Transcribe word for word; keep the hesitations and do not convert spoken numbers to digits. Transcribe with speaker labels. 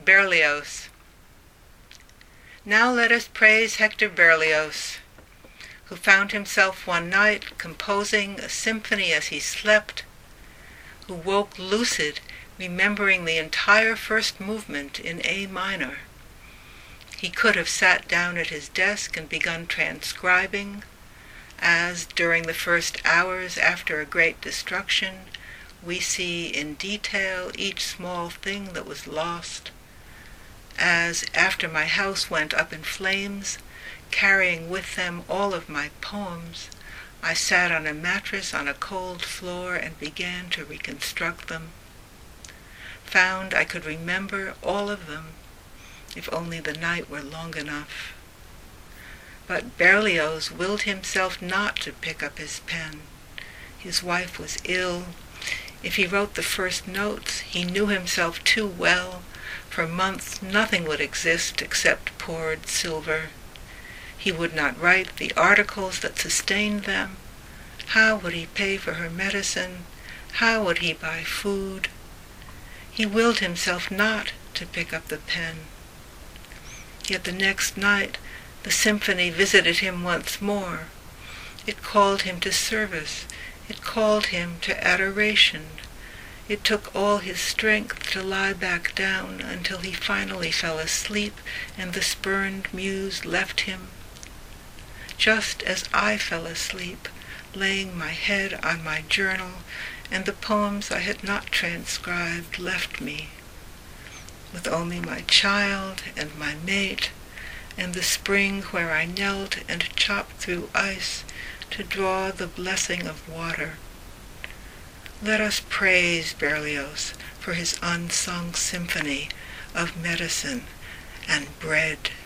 Speaker 1: Berlioz. Now let us praise Hector Berlioz, who found himself one night composing a symphony as he slept, who woke lucid, remembering the entire first movement in A minor. He could have sat down at his desk and begun transcribing, as, during the first hours after a great destruction, we see in detail each small thing that was lost, as, after my house went up in flames, carrying with them all of my poems, I sat on a mattress on a cold floor and began to reconstruct them. Found I could remember all of them, if only the night were long enough. But Berlioz willed himself not to pick up his pen. His wife was ill. If he wrote the first notes, he knew himself too well. For months nothing would exist except poured silver. He would not write the articles that sustained them. How would he pay for her medicine? How would he buy food? He willed himself not to pick up the pen. Yet the next night the symphony visited him once more. It called him to service. It called him to adoration. It took all his strength to lie back down until he finally fell asleep and the spurned muse left him. Just as I fell asleep, laying my head on my journal, and the poems I had not transcribed left me, with only my child and my mate, and the spring where I knelt and chopped through ice to draw the blessing of water. Let us praise Berlioz for his unsung symphony of medicine and bread.